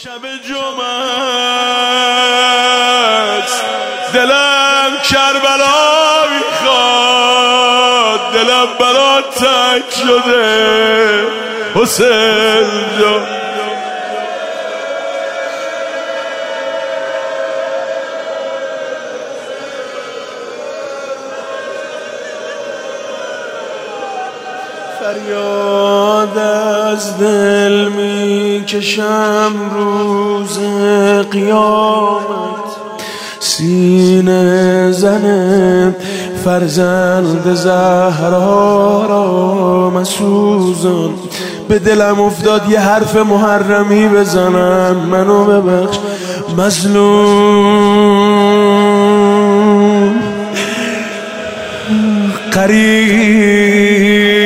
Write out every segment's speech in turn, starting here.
شب جمعه است، دلم کربلا میخواد، دلم برات تنگ شده حسین جان. فریاد از دل میکشم روز قیامت، سینه زن فرزند زهرا را مسوزان. به دلم افتاد یه حرف محرمی بزنم، منو ببخش مظلوم. قریب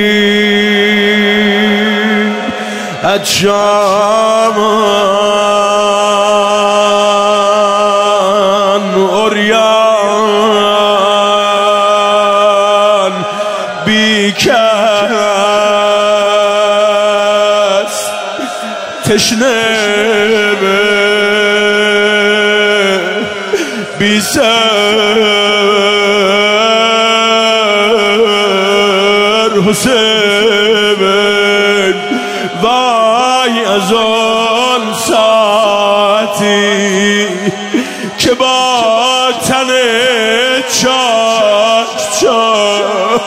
اتشامان اوریان بیکس تشنه بی سر حسین. وای از آن ساعتی که با تن چاک چاک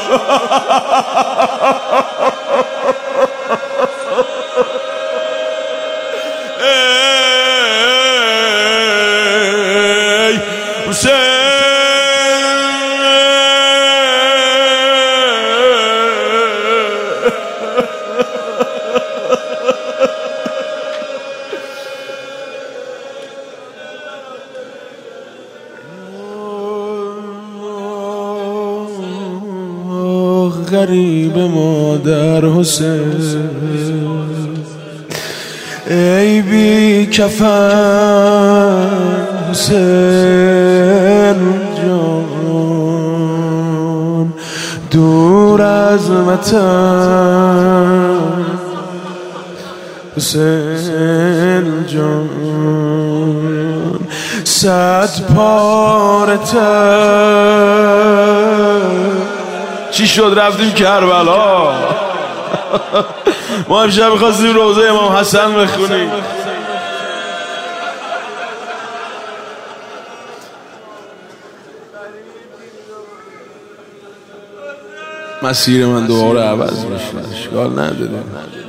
ای حسین غریب مادر حسین، ای بی کفن حسین جان، دور از وطن حسین جان، صد پاره چی شد رفتیم کربلا. ما امشب می‌خواستیم روضه امام حسن بخونیم. مسیر من دوباره عوض میشه، اشکال نداره.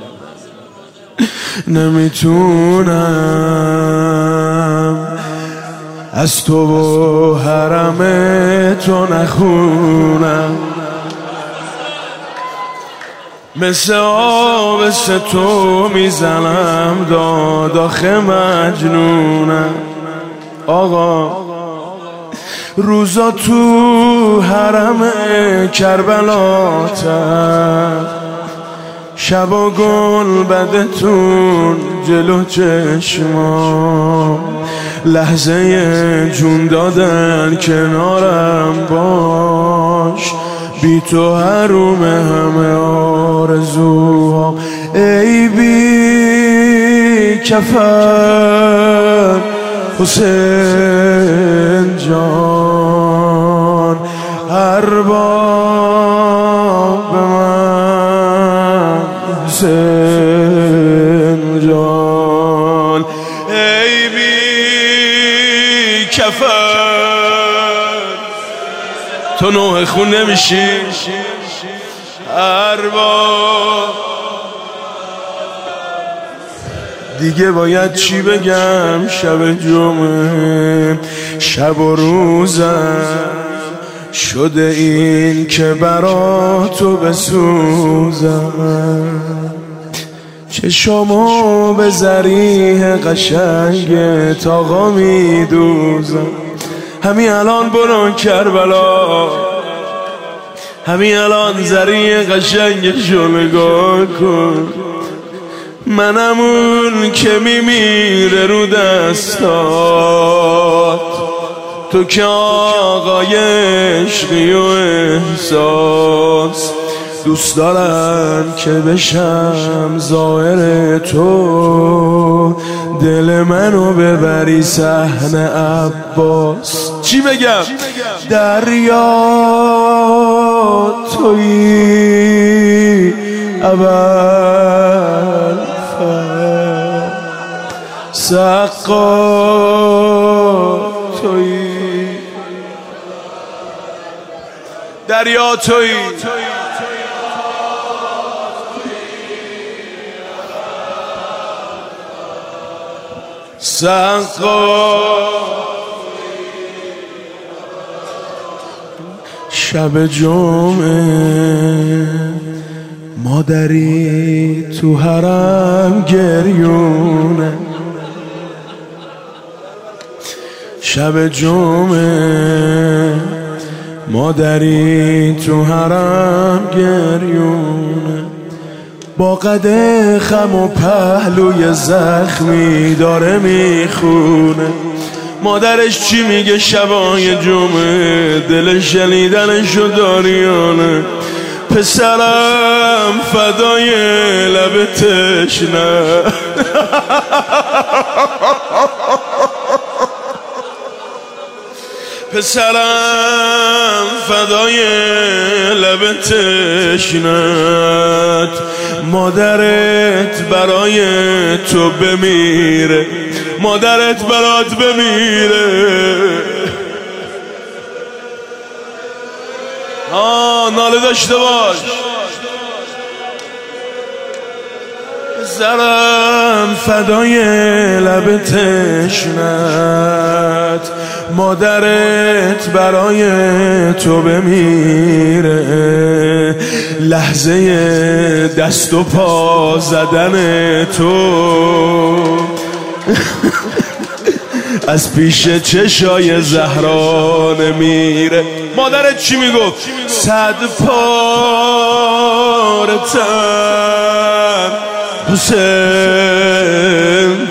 نمیتونم از تو و حرم تو نخونم، مثل آب تو میزنم داد آخه مجنونم. آقا روزا تو حرم کربلاتم، شبا گل بدتون جلو چشمام، لحظه جون دادن کنارم باش، بی تو حروم همه آرزوها. ای بی کفن حسین جان، ارباب من حسین جان، ای بی کفن تو نوح خون نمیشی ارباب. دیگه باید چی بگم؟ شب جمعه شب و روزم شده این که برا تو بسوزم، چشامو به زریح قشنگت آقا میدوزم. همین الان برو کربلا، همین الان زریح قشنگشو نگاه کن، منم اون که میمیره رو دستات، تو که آقای عشقی و احساس، دوست دارم که بشم زائر تو، دل منو ببری صحن عباس. چی بگم؟ دریا تویی اول سقا تویی، دریا تویی سقا. شب جمعه مادری تو حرم گریونه، شب جمعه مادری تو حرم گریونه، با قد خم و پهلوی زخمی داره میخونه. مادرش چی میگه شبای جمعه؟ دلش شنیدنشو داریانه. پسرم فدای لب تشنه پسرم فدای لب تشنت، مادرت برای تو بمیره، مادرت برات بمیره. ناله داشته باش. پسرم فدای لب تشنت، مادرت برای تو بمیره. لحظه دست و پا زدن تو از پیش چشای زهرا نمیره. مادرت چی میگفت؟ 100 پاره تن حسین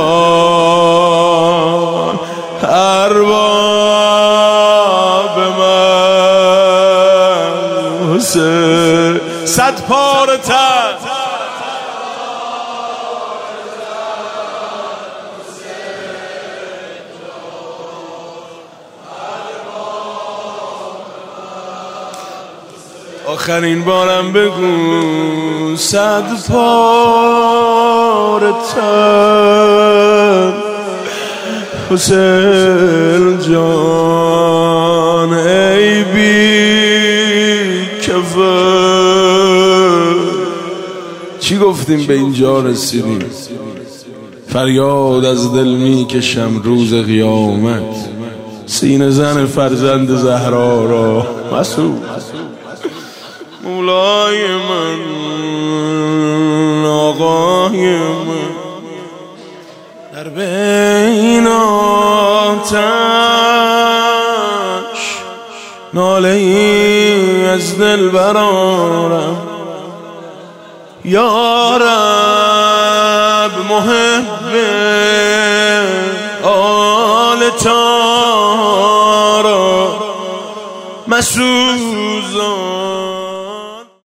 جان، ارباب من حسین. 100 پاره تن آخرین بارم بگو 100 پاره تن حسین جان، ای بی کفر. چی گفتیم به اینجا رسیدیم؟ فریاد از دل می کشم روز قیامت، سینه زن فرزند زهرا را مسعود. مولای من، آقای من، در بین آتش ناله ای از دل برارم. یا رب محب آل تارا مسوزان.